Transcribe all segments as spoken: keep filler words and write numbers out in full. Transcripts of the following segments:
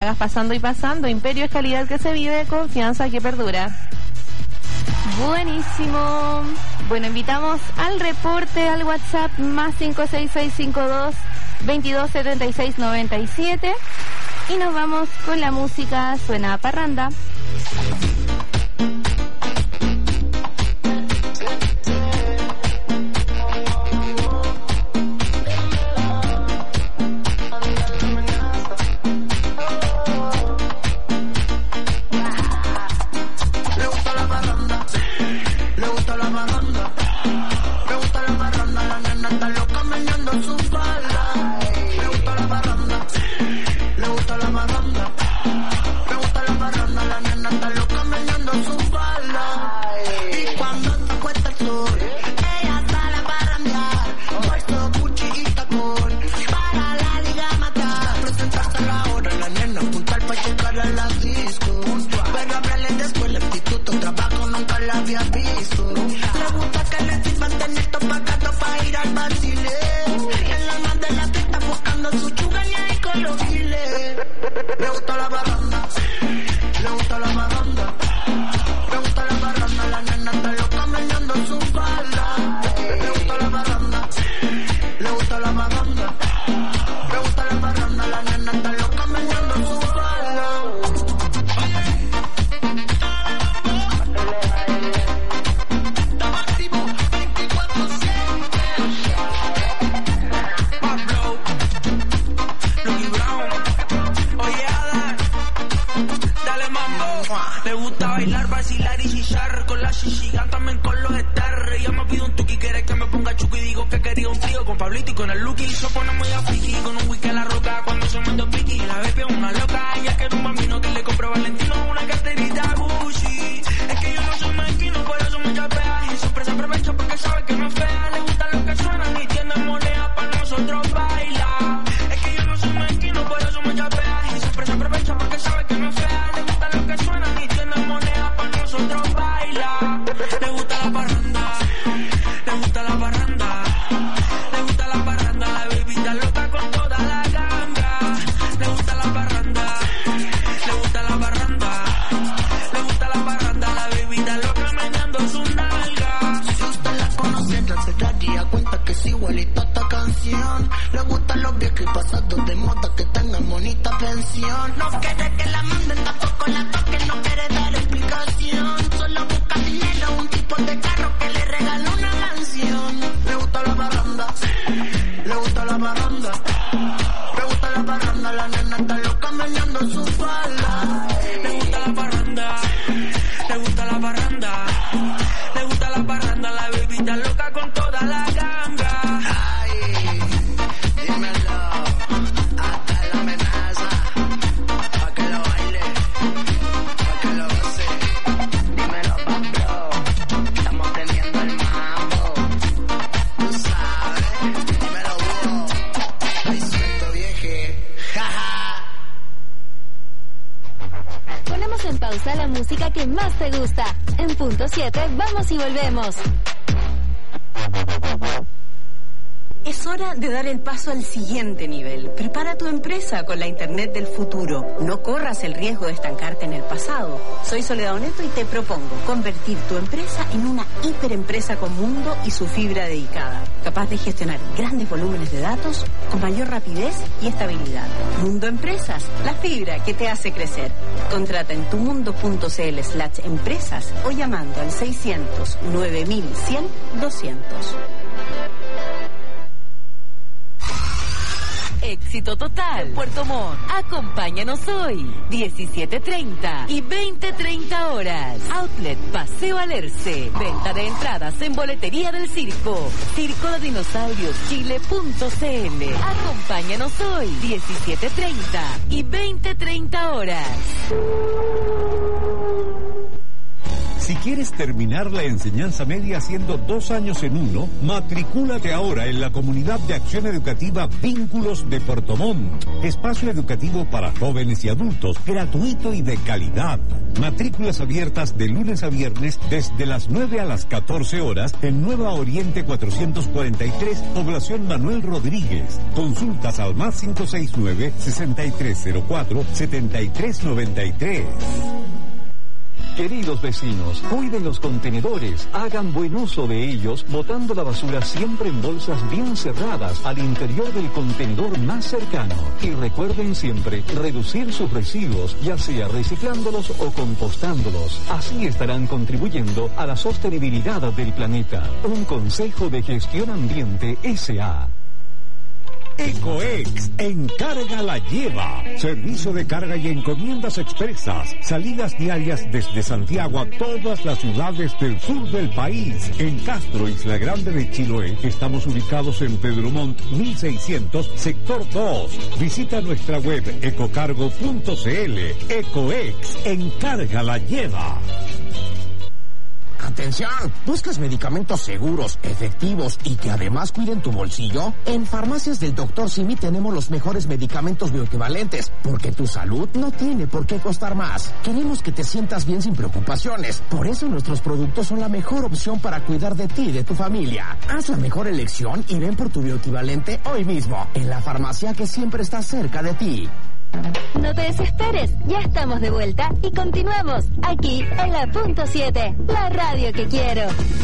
Hagas pasando y pasando. Imperio es calidad que se vive, confianza que perdura. Buenísimo. Bueno, invitamos al reporte al WhatsApp más cinco seis seis cinco dos veintidós setenta y seis noventa y siete y nos vamos con la música. Suena parranda. Vamos y volvemos. Es hora de dar el paso al siguiente nivel. Prepara tu empresa con la Internet del futuro. No corras el riesgo de estancarte en el pasado. Soy Soledad Oneto y te propongo convertir tu empresa en una hiperempresa con mundo y su fibra dedicada, capaz de gestionar grandes volúmenes de datos con mayor rapidez y estabilidad. Mundo Empresas, la fibra que te hace crecer. Contrata en tumundo.cl slash empresas o llamando al seiscientos nueve mil cien doscientos. Éxito total. Puerto Montt. Acompáñanos hoy. diecisiete treinta y veinte treinta horas. Outlet Paseo Alerce. Venta de entradas en boletería del circo. Circo de Dinosaurios Chile punto c l. Acompáñanos hoy. diecisiete treinta y veinte treinta horas. Si quieres terminar la enseñanza media haciendo dos años en uno, matricúlate ahora en la Comunidad de Acción Educativa Vínculos de Puerto Montt. Espacio educativo para jóvenes y adultos, gratuito y de calidad. Matrículas abiertas de lunes a viernes desde las nueve a las catorce horas en Nueva Oriente cuatrocientos cuarenta y tres, población Manuel Rodríguez. Consultas al más cinco seis nueve, sesenta y tres cero cuatro, setenta y tres noventa y tres. Queridos vecinos, cuiden los contenedores, hagan buen uso de ellos, botando la basura siempre en bolsas bien cerradas al interior del contenedor más cercano. Y recuerden siempre reducir sus residuos, ya sea reciclándolos o compostándolos. Así estarán contribuyendo a la sostenibilidad del planeta. Un consejo de Gestión Ambiente S A Ecoex, encarga la lleva. Servicio de carga y encomiendas expresas. Salidas diarias desde Santiago a todas las ciudades del sur del país. En Castro, Isla Grande de Chiloé, estamos ubicados en Pedro Montt mil seiscientos, sector dos. Visita nuestra web ecocargo punto c l. Ecoex, encarga la lleva. ¡Atención! ¿Buscas medicamentos seguros, efectivos y que además cuiden tu bolsillo? En Farmacias del doctor Simi tenemos los mejores medicamentos bioequivalentes, porque tu salud no tiene por qué costar más. Queremos que te sientas bien sin preocupaciones. Por eso nuestros productos son la mejor opción para cuidar de ti y de tu familia. Haz la mejor elección y ven por tu bioequivalente hoy mismo, en la farmacia que siempre está cerca de ti. No te desesperes, ya estamos de vuelta y continuamos aquí en la punto siete, la radio que quiero.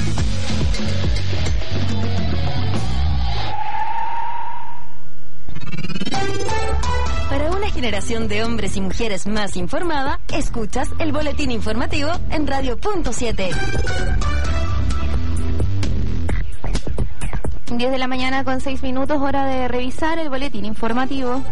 Para una generación de hombres y mujeres más informada, escuchas el boletín informativo en radio punto siete. diez de la mañana con seis minutos, hora de revisar el boletín informativo.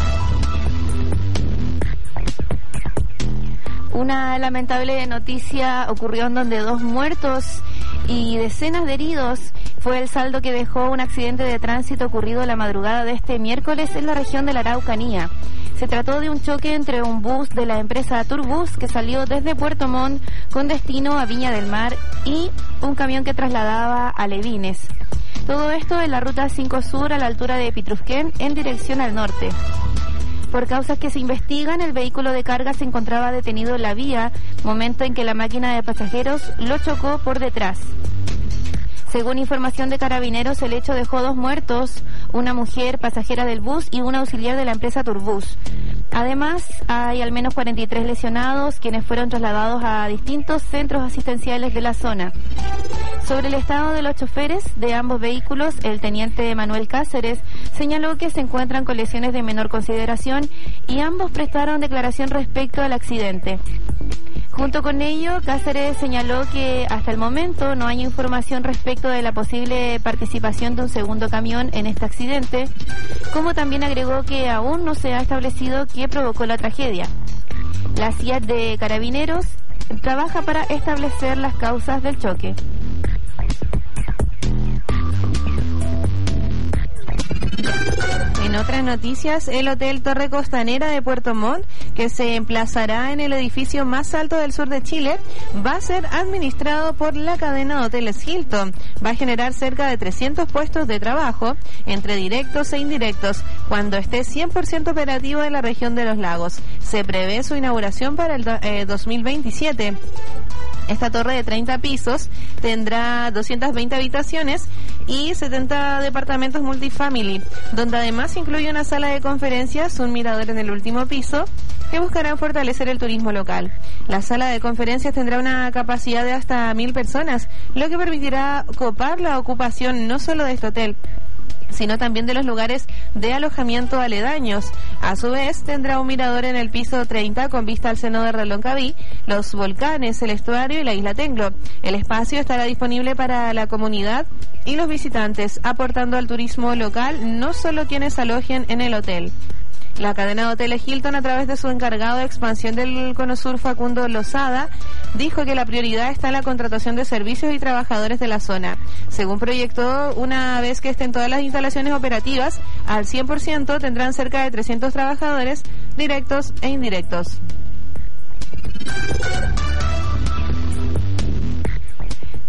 Una lamentable noticia ocurrió en donde dos muertos y decenas de heridos fue el saldo que dejó un accidente de tránsito ocurrido la madrugada de este miércoles en la región de la Araucanía. Se trató de un choque entre un bus de la empresa Turbus que salió desde Puerto Montt con destino a Viña del Mar y un camión que trasladaba a Levines. Todo esto en la ruta cinco Sur a la altura de Pitrusquén en dirección al norte. Por causas que se investigan, el vehículo de carga se encontraba detenido en la vía, momento en que la máquina de pasajeros lo chocó por detrás. Según información de Carabineros, el hecho dejó dos muertos, una mujer pasajera del bus y un auxiliar de la empresa Turbus. Además, hay al menos cuarenta y tres lesionados, quienes fueron trasladados a distintos centros asistenciales de la zona. Sobre el estado de los choferes de ambos vehículos, el teniente Manuel Cáceres señaló que se encuentran con lesiones de menor consideración y ambos prestaron declaración respecto al accidente. Junto con ello, Cáceres señaló que hasta el momento no hay información respecto de la posible participación de un segundo camión en este accidente, como también agregó que aún no se ha establecido qué provocó la tragedia. La C I A T de Carabineros trabaja para establecer las causas del choque. En otras noticias, el Hotel Torre Costanera de Puerto Montt, que se emplazará en el edificio más alto del sur de Chile, va a ser administrado por la cadena de hoteles Hilton. Va a generar cerca de trescientos puestos de trabajo, entre directos e indirectos, cuando esté cien por ciento operativo en la región de los lagos. Se prevé su inauguración para el eh, dos mil veintisiete. Esta torre de treinta pisos tendrá doscientas veinte habitaciones y setenta departamentos multifamily, donde además incluye una sala de conferencias, un mirador en el último piso, que buscarán fortalecer el turismo local. La sala de conferencias tendrá una capacidad de hasta mil personas, lo que permitirá copar la ocupación no solo de este hotel, sino también de los lugares de alojamiento aledaños. A su vez, tendrá un mirador en el piso treinta con vista al seno de Reloncaví, los volcanes, el estuario y la isla Tenglo. El espacio estará disponible para la comunidad y los visitantes, aportando al turismo local, no solo quienes alojen en el hotel. La cadena de hoteles Hilton, a través de su encargado de expansión del Cono Sur, Facundo Lozada, dijo que la prioridad está en la contratación de servicios y trabajadores de la zona. Según proyectó, una vez que estén todas las instalaciones operativas, al cien por ciento tendrán cerca de trescientos trabajadores directos e indirectos.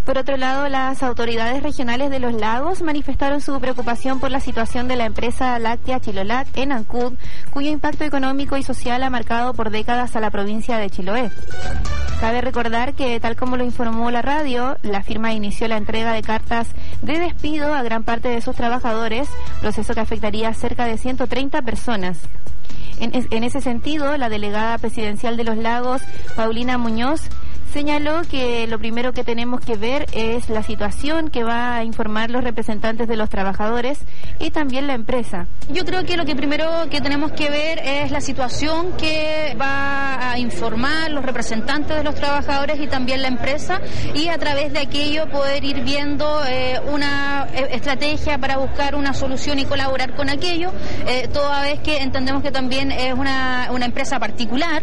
Por otro lado, las autoridades regionales de Los Lagos manifestaron su preocupación por la situación de la empresa láctea Chilolac en Ancud, cuyo impacto económico y social ha marcado por décadas a la provincia de Chiloé. Cabe recordar que, tal como lo informó la radio, la firma inició la entrega de cartas de despido a gran parte de sus trabajadores, proceso que afectaría a cerca de ciento treinta personas. En, en ese sentido, la delegada presidencial de Los Lagos, Paulina Muñoz, señaló que lo primero que tenemos que ver es la situación que va a informar los representantes de los trabajadores y también la empresa. Yo creo que lo que primero que tenemos que ver es la situación que va a informar los representantes de los trabajadores y también la empresa, y a través de aquello poder ir viendo eh, una estrategia para buscar una solución y colaborar con aquello, eh, toda vez que entendemos que también es una, una empresa particular.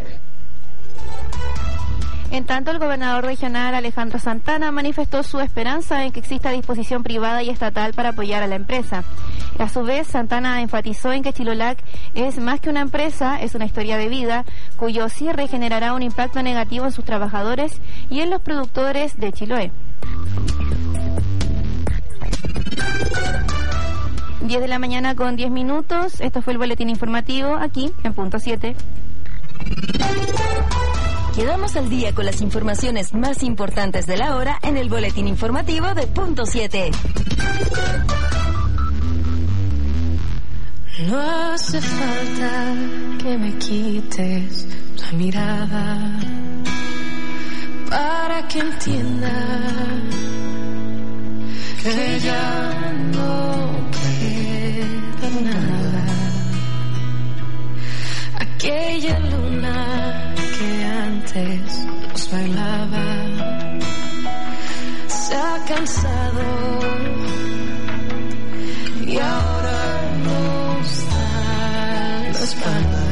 En tanto, el gobernador regional Alejandro Santana manifestó su esperanza en que exista disposición privada y estatal para apoyar a la empresa. A su vez, Santana enfatizó en que Chilolac es más que una empresa, es una historia de vida, cuyo cierre generará un impacto negativo en sus trabajadores y en los productores de Chiloé. diez de la mañana con diez minutos, esto fue el boletín informativo aquí en Punto siete. Quedamos al día con las informaciones más importantes de la hora en el boletín informativo de Punto siete. No hace falta que me quites la mirada para que entienda que ya no queda nada. Aquella luna que antes nos bailaba se ha cansado y ahora nos da la espalda.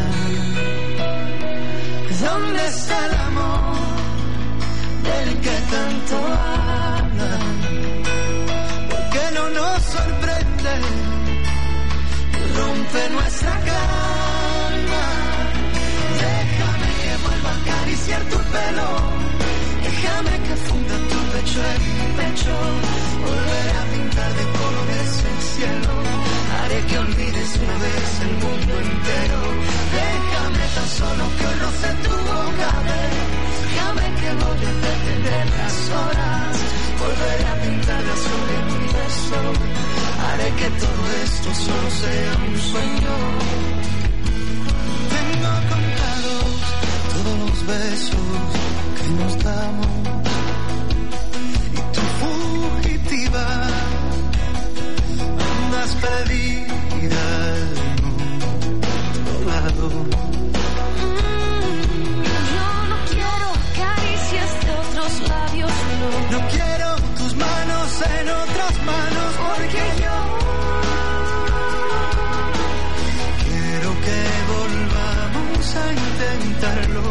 ¿Dónde está el amor del que tanto hablan? ¿Por qué no nos sorprende y rompe nuestra calma? Déjame que vuelva a acariciar tu pelo, déjame que funda tu pecho en mi pecho, volveré a pintar de colores el cielo, haré que olvides una vez el mundo entero. Déjame tan solo que roce tu boca, déjame que voy a detener las horas, volveré a pintar de azul el universo, haré que todo esto solo sea un sueño. Tengo contados todos los besos que nos damos y tu fugitiva andas perdida en otro lado. Yo no quiero caricias de otros labios, no. No quiero tus manos en otras manos, porque yo quiero que volvamos a intentarlo.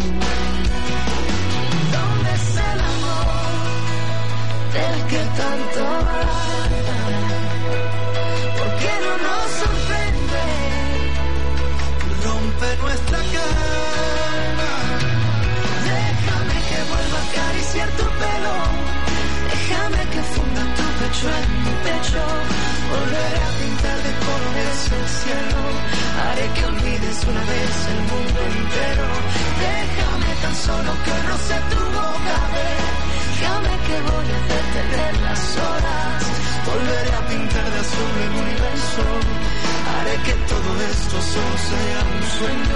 ¿Dónde está el amor del que tanto habla? ¿Por qué no nos sorprende? Rompe nuestra calma. Déjame que vuelva a acariciar tu pelo, déjame que funda tu pecho en mi pecho, volveré a pintar de colores el cielo, haré que olvides una vez el mundo entero. Déjame tan solo que roce tu boca, déjame que voy a detener las horas, volveré a pintar de azul el universo, haré que todo esto solo sea un sueño.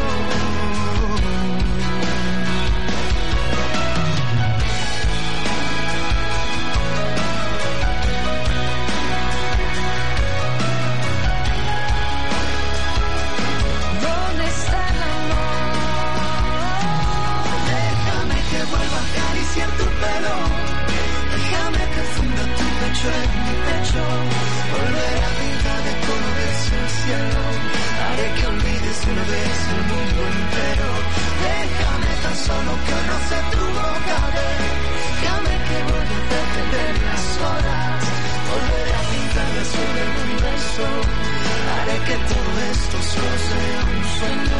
Tu pelo, déjame que funda tu pecho en mi pecho, volveré a pintar de colores el cielo, haré que olvides una vez el mundo entero. Déjame tan solo que roce tu boca, déjame que voy a detener las horas, volveré a pintar de azul el universo, haré que todo esto solo sea un sueño.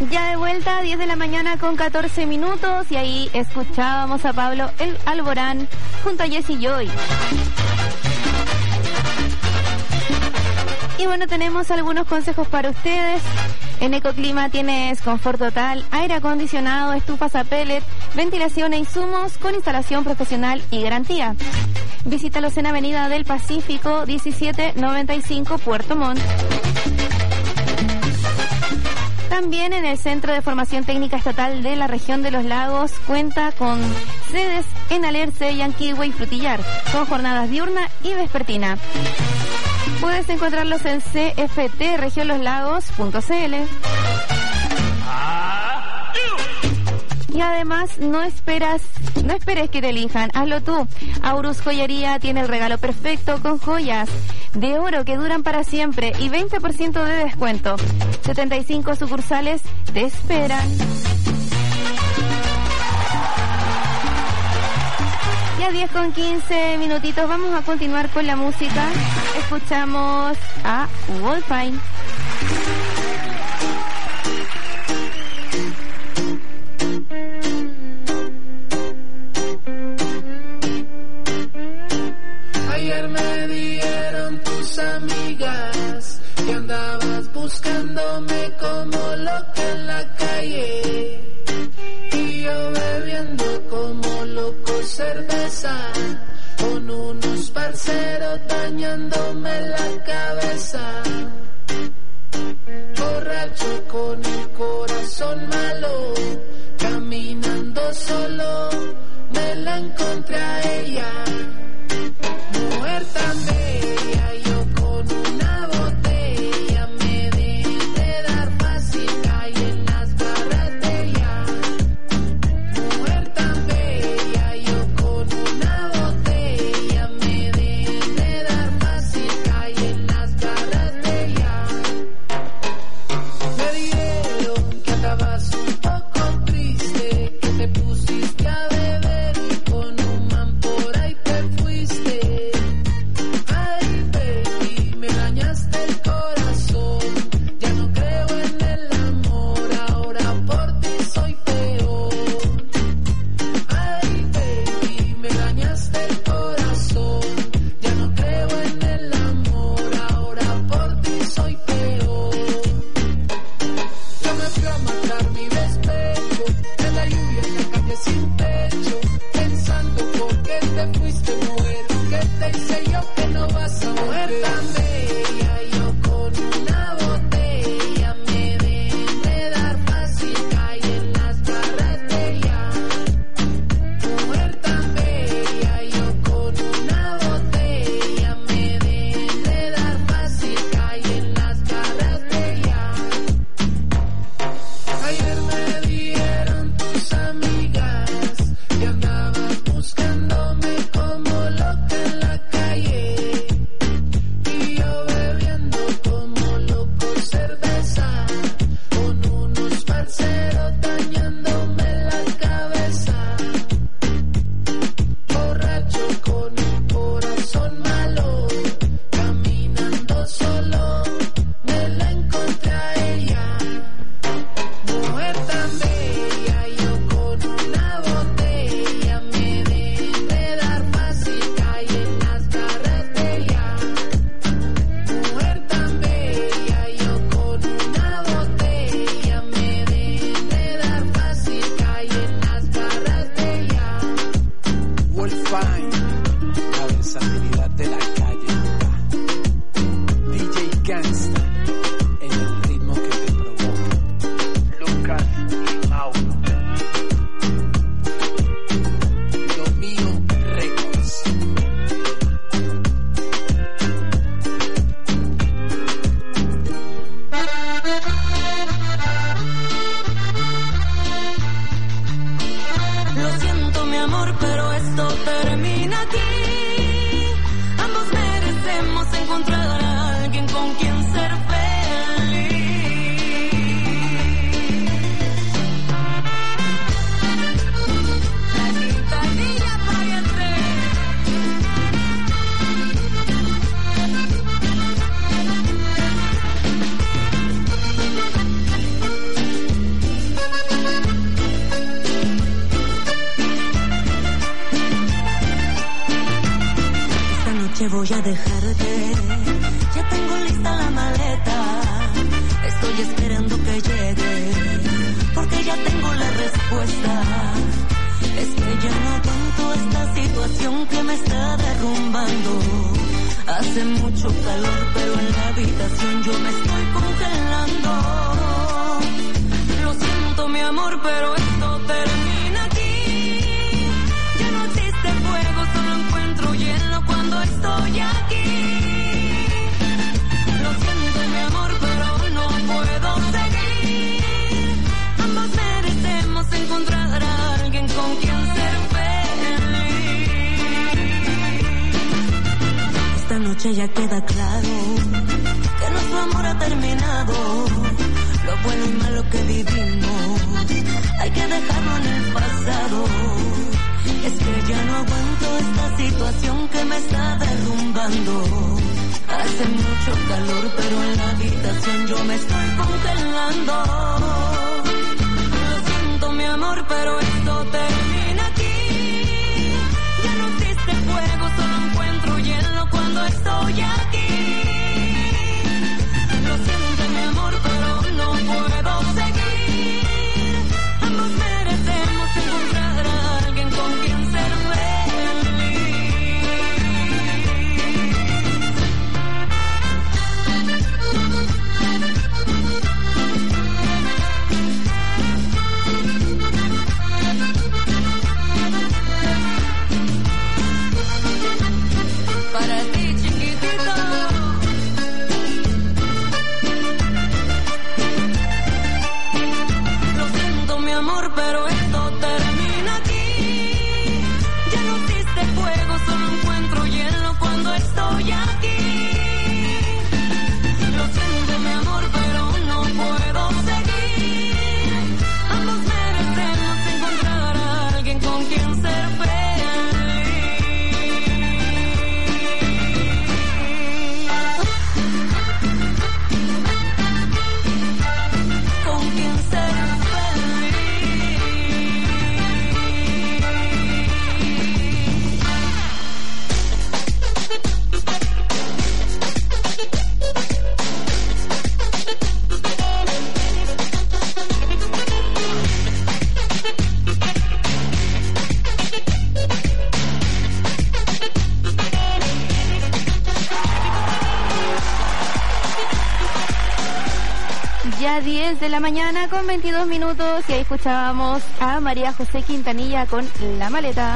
Ya de vuelta, diez de la mañana con catorce minutos, y ahí escuchábamos a Pablo el Alborán junto a Jesse Joy. Y bueno, tenemos algunos consejos para ustedes. En Ecoclima tienes confort total, aire acondicionado, estufas a pellet, ventilación e insumos con instalación profesional y garantía. Visítalos en Avenida del Pacífico diecisiete noventa y cinco, Puerto Montt. También en el Centro de Formación Técnica Estatal de la Región de los Lagos cuenta con sedes en Alerce, Yanquihue y Frutillar, con jornadas diurna y vespertina. Puedes encontrarlos en c f t región los lagos punto c l. Y además, no esperas, no esperes que te elijan, hazlo tú. Aurus Joyería tiene el regalo perfecto con joyas de oro que duran para siempre y veinte por ciento de descuento. setenta y cinco sucursales te esperan. Y a diez con quince minutitos vamos a continuar con la música. Escuchamos a Wolfine. Ayer me dieron tus amigas que andabas buscándome como loca en la calle, y yo bebiendo como loco cerveza con unos parceros dañándome la cabeza. Borracho con el corazón malo, caminando solo me la encontré a ella. Mujer tan bella, yo con una botella me dejé dar fácil, caí en las garras de ella. Mujer tan bella, yo con una botella me dejé dar fácil, caí en las garras de ella. Me dijeron que andabas un poco triste, que te pusiste a beber y con un man por ahí voy a dejarte. Ya tengo lista la maleta. Estoy esperando que llegue, porque ya tengo la respuesta. Es que ya no aguanto esta situación que me está derrumbando. Hace mucho calor, pero en la habitación yo me estoy congelando. Lo siento, mi amor, pero esto termina aquí. Ya no existe fuego, solo encuentro hielo cuando estoy aquí. Lo siento, mi amor, pero no puedo seguir. Ambos merecemos encontrar a alguien con quien ser feliz. Esta noche ya queda claro que nuestro amor ha terminado. Lo bueno y malo que vivimos hay que dejarlo en el pasado. Es que ya no aguanto esta situación que me está derrumbando. Hace mucho calor, pero en la habitación yo me estoy congelando. Lo siento, mi amor, pero esto termina aquí. Ya no existe fuego, solo encuentro hielo cuando estoy aquí. Lo siento, mi amor, pero no puedo seguir. Ambos merecemos encontrar a alguien con quien ser para ti, chiquitito. Lo siento, mi amor, pero esto termina aquí. Ya no existe fuego, solo encuentro hielo cuando estoy aquí. Lo siento, mi amor, pero no puedo seguir. Ambos merecemos encontrar a alguien con quien ser feliz. Con quien ser Ya diez de la mañana con veintidós minutos y ahí escuchábamos a María José Quintanilla con La Maleta.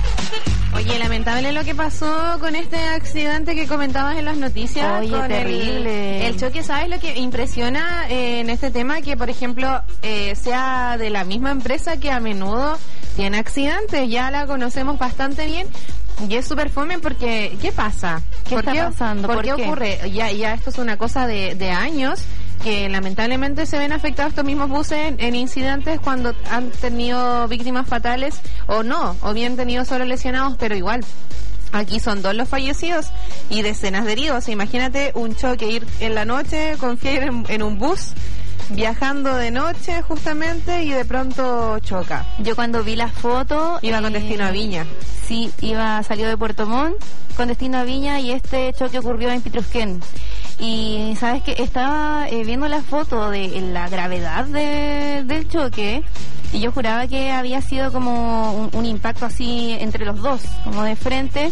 Oye, lamentable lo que pasó con este accidente que comentabas en las noticias. Oye, con terrible. El, el choque, ¿sabes lo que impresiona eh, en este tema? Que, por ejemplo, eh, sea de la misma empresa que a menudo tiene accidentes. Ya la conocemos bastante bien. Y es súper fome porque, ¿qué pasa? ¿Qué ¿Por está qué, pasando? ¿Por, ¿Por qué qué? ocurre? Ya, ya esto es una cosa de, de años, que lamentablemente se ven afectados estos mismos buses en, en incidentes cuando han tenido víctimas fatales o no, o bien tenido solo lesionados, pero igual. Aquí son dos los fallecidos y decenas de heridos. Imagínate un choque, ir en la noche, confiar en, en un bus, viajando de noche justamente y de pronto choca. Yo cuando vi la foto... Iba eh, con destino a Viña. Sí, iba, salió de Puerto Montt con destino a Viña y este choque ocurrió en Pitrusquén. Y sabes que estaba eh, viendo la foto de la gravedad de, del choque y yo juraba que había sido como un, un impacto así entre los dos, como de frente,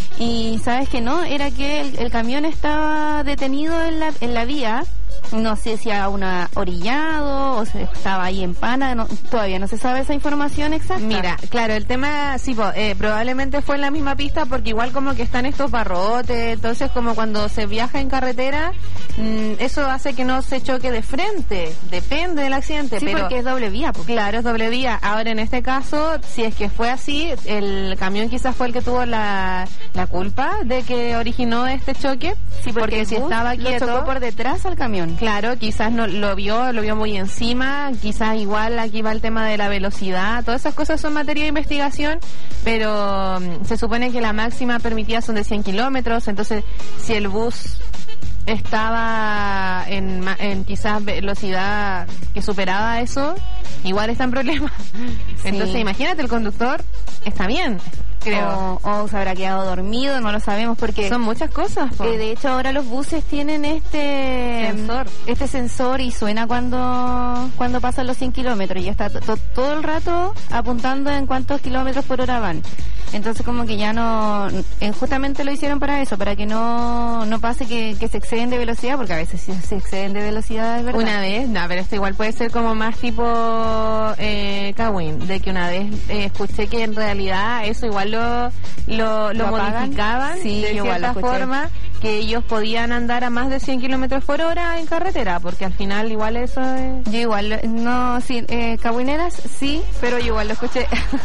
y sabes que no, era que el, el camión estaba detenido en la, en la vía. No sé si a una orillado o se estaba ahí en pana, no, todavía no se sabe esa información exacta. Mira, claro, el tema, sí, po, eh, probablemente fue en la misma pista porque igual como que están estos barrotes, entonces como cuando se viaja en carretera, mmm, eso hace que no se choque de frente, depende del accidente. Sí, pero porque es doble vía. Pues. Claro, es doble vía. Ahora en este caso, si es que fue así, el camión quizás fue el que tuvo la, la culpa de que originó este choque. Sí, porque, porque si estaba quieto, lo chocó por detrás al camión. Claro, quizás no lo vio, lo vio muy encima, quizás igual aquí va el tema de la velocidad, todas esas cosas son materia de investigación, pero um, se supone que la máxima permitida son de cien kilómetros, entonces si el bus estaba en, en quizás velocidad que superaba eso, igual está en problemas. Sí. Entonces imagínate, el conductor está bien, creo. O, o se habrá quedado dormido, no lo sabemos porque... Son muchas cosas. Eh, de hecho, ahora los buses tienen este sensor. este sensor y suena cuando cuando pasan los cien kilómetros y está to, to, todo el rato apuntando en cuántos kilómetros por hora van. Entonces como que ya no... Eh, justamente lo hicieron para eso, para que no no pase que, que se exceden de velocidad, porque a veces sí se exceden de velocidad, es verdad. Una vez, no, pero esto igual puede ser como más tipo eh, Kawin, de que una vez eh, escuché que en realidad eso igual lo lo, lo, ¿Lo modificaban sí, de igual cierta forma, que ellos podían andar a más de cien kilómetros por hora en carretera, porque al final igual eso es... Yo igual, no, sí, eh, Cabuineras sí, pero yo igual lo escuché.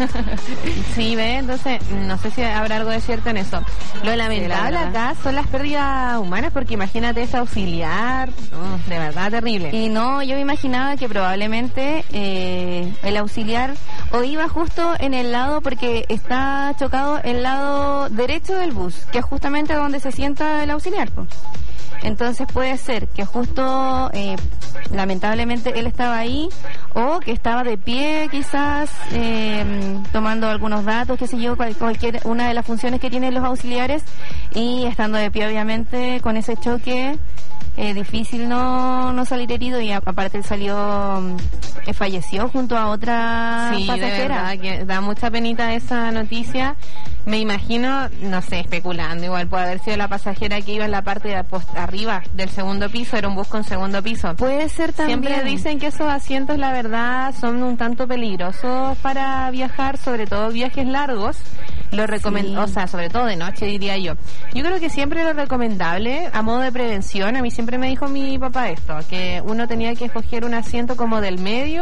Sí, ve, entonces no sé si habrá algo de cierto en eso. Lo lamentable sí, acá son las pérdidas humanas, porque imagínate ese auxiliar, uh, de verdad terrible. Y no, yo me imaginaba que probablemente eh, el auxiliar o iba justo en el lado, porque está chocado el lado derecho del bus, que es justamente donde se sienta el auxiliar, pues. Entonces puede ser que justo, eh, lamentablemente, él estaba ahí, o que estaba de pie quizás, eh, tomando algunos datos, qué sé yo, cual, cualquier una de las funciones que tienen los auxiliares, y estando de pie obviamente con ese choque, eh, difícil no, no salir herido, y a, aparte él salió, eh, falleció junto a otra sí, pasajera. De verdad, que da mucha penita esa noticia. Me imagino, no sé, especulando, igual puede haber sido la pasajera que iba en la parte de post arriba del segundo piso, era un bus con segundo piso. Puede ser también. Siempre dicen que esos asientos, la verdad, son un tanto peligrosos para viajar, sobre todo viajes largos. Lo recomend- sí. O sea, sobre todo de noche, diría yo. Yo creo que siempre lo recomendable, a modo de prevención, a mí siempre me dijo mi papá esto, que uno tenía que escoger un asiento como del medio,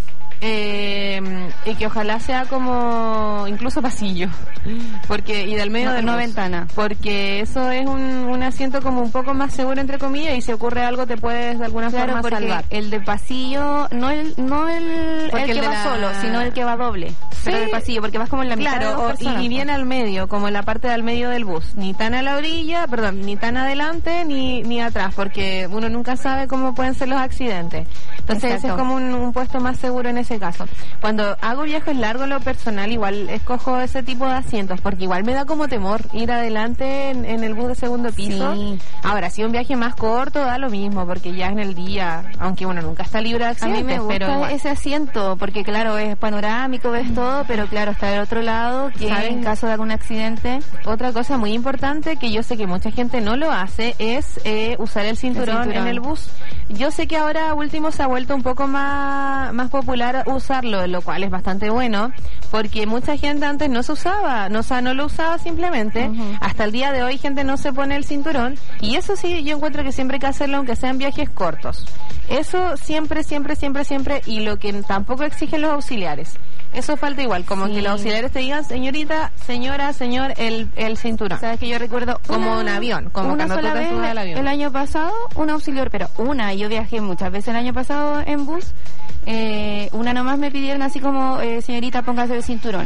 Eh, y que ojalá sea como incluso pasillo, porque y del medio no, de no ventana, porque eso es un, un asiento como un poco más seguro, entre comillas, y si ocurre algo te puedes de alguna claro, forma porque salvar. El de pasillo, no el no el, el que el va la... solo, sino el que va doble, sí. Pero del pasillo, porque vas como en la mitad, claro, de dos personas, y, y bien al medio, como en la parte del medio del bus, ni tan a la orilla, perdón, ni tan adelante ni ni atrás, porque uno nunca sabe cómo pueden ser los accidentes. Entonces ese es como un, un puesto más seguro en ese caso. Cuando hago viajes largos, lo personal, igual escojo ese tipo de asientos, porque igual me da como temor ir adelante en, en el bus de segundo piso. Sí. Ahora, si un viaje más corto, da lo mismo, porque ya en el día, aunque uno nunca está libre de accidentes. A mí me gusta pero ese asiento, porque claro, es panorámico, ves todo, pero claro, está del otro lado, que ¿saben? En caso de algún accidente. Otra cosa muy importante, que yo sé que mucha gente no lo hace, es eh, usar el cinturón, el cinturón en el bus. Yo sé que ahora último se ha vuelto un poco más, más popular usarlo, lo cual es bastante bueno, porque mucha gente antes no se usaba, no, o sea, no lo usaba simplemente. Uh-huh. Hasta el día de hoy gente no se pone el cinturón, y eso sí, yo encuentro que siempre hay que hacerlo, aunque sean viajes cortos. Eso siempre, siempre, siempre, siempre, y lo que tampoco exigen los auxiliares. Eso falta igual, como sí. Que los auxiliares te digan, señorita, señora, señor, el, el cinturón. Sabes que yo recuerdo como un avión, como una cuando sola tú te vez subes al avión. El año pasado, un auxiliar, pero una, yo viajé muchas veces el año pasado en bus, eh, una nomás me pidieron así como, eh, señorita, póngase el cinturón.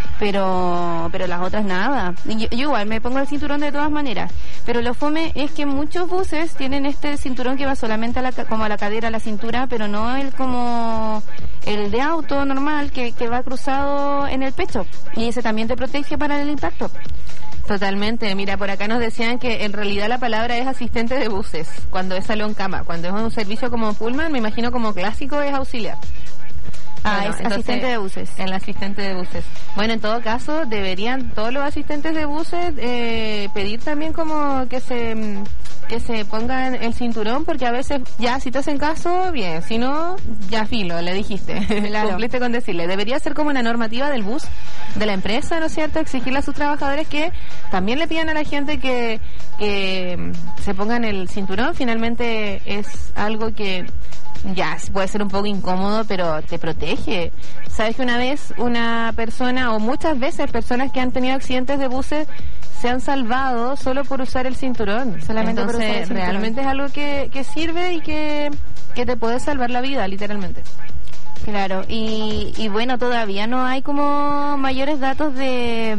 Pero pero las otras nada. Yo, yo igual me pongo el cinturón de todas maneras. Pero lo fome es que muchos buses tienen este cinturón que va solamente a la, como a la cadera, a la cintura, pero no el como el de auto normal que, que va cruzado en el pecho. Y ese también te protege para el impacto. Totalmente. Mira, por acá nos decían que en realidad la palabra es asistente de buses, cuando es salón cama. Cuando es un servicio como Pullman, me imagino como clásico es auxiliar. Ah, bueno, es entonces, asistente de buses. El asistente de buses. Bueno, en todo caso, deberían todos los asistentes de buses eh, pedir también como que se que se pongan el cinturón, porque a veces ya si te hacen caso, bien, si no, ya filo, le dijiste, claro. Cumpliste con decirle. Debería ser como una normativa del bus, de la empresa, ¿no es cierto? Exigirle a sus trabajadores que también le pidan a la gente que, que se pongan el cinturón. Finalmente es algo que ya puede ser un poco incómodo, pero te protege. Sabes que una vez una persona, o muchas veces personas que han tenido accidentes de buses, se han salvado solo por usar el cinturón. Solamente Entonces, por usar el cinturón. Realmente es algo que, que sirve y que, que te puede salvar la vida, literalmente. Claro, y, y bueno, todavía no hay como mayores datos de...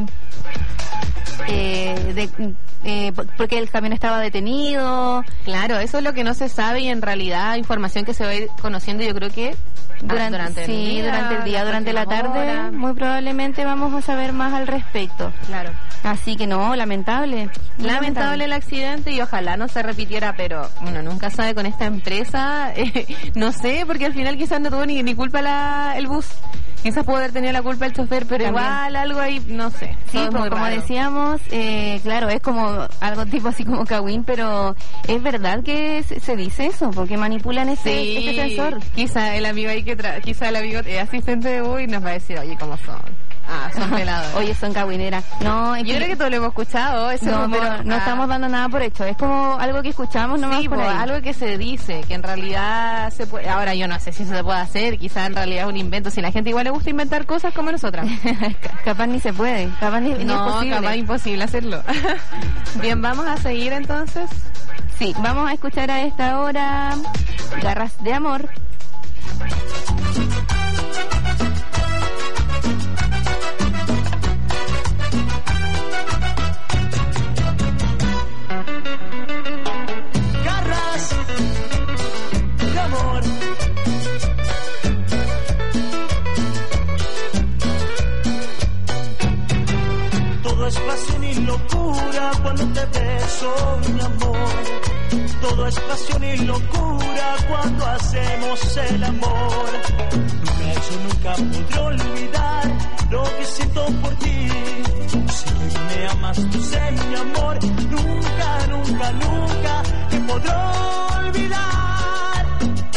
Eh, de eh, porque el camión estaba detenido. Claro, eso es lo que no se sabe, y en realidad información que se va a ir conociendo, yo creo que Durante, ah, durante sí, el día, durante el día, durante la tarde, hora. muy probablemente vamos a saber más al respecto. Claro. Así que no, lamentable. Lamentable, lamentable el accidente y ojalá no se repitiera, pero uno nunca sabe con esta empresa, eh, no sé, porque al final quizás no tuvo ni, ni culpa la, el bus. Quizás pudo haber tenido la culpa el chofer, pero También. igual algo ahí, no sé. Sí, pues, como raro. decíamos, eh, claro, es como algo tipo así como Kawin, pero es verdad que se, se dice eso, porque manipulan ese, Sí, ese sensor. quizá el amigo ahí que tra quizá el amigo es asistente de U y nos va a decir, oye, ¿cómo son? Ah, son pelados. Oye, son caguineras. No, es yo que, creo que todos lo hemos escuchado, ese no, rumor. pero no Ah. estamos dando nada por hecho. Es como algo que escuchamos nomás Sí, por po, ahí. algo que se dice, que en realidad se puede. Ahora yo no sé si eso se puede hacer, quizá en realidad es un invento. Si la gente igual le gusta inventar cosas como nosotras. Capaz ni se puede, capaz ni, ni no, es posible. capaz imposible hacerlo. Bien, vamos a seguir entonces. Sí, vamos a escuchar a esta hora Garras de Amor. Garras de amor. Todo es pasión y locura cuando te beso, mi amor. Todo es pasión y locura cuando hacemos el amor. Nunca yo nunca podré olvidar lo que siento por ti. Si me amas tú sé mi amor, nunca, nunca, nunca te podré olvidar.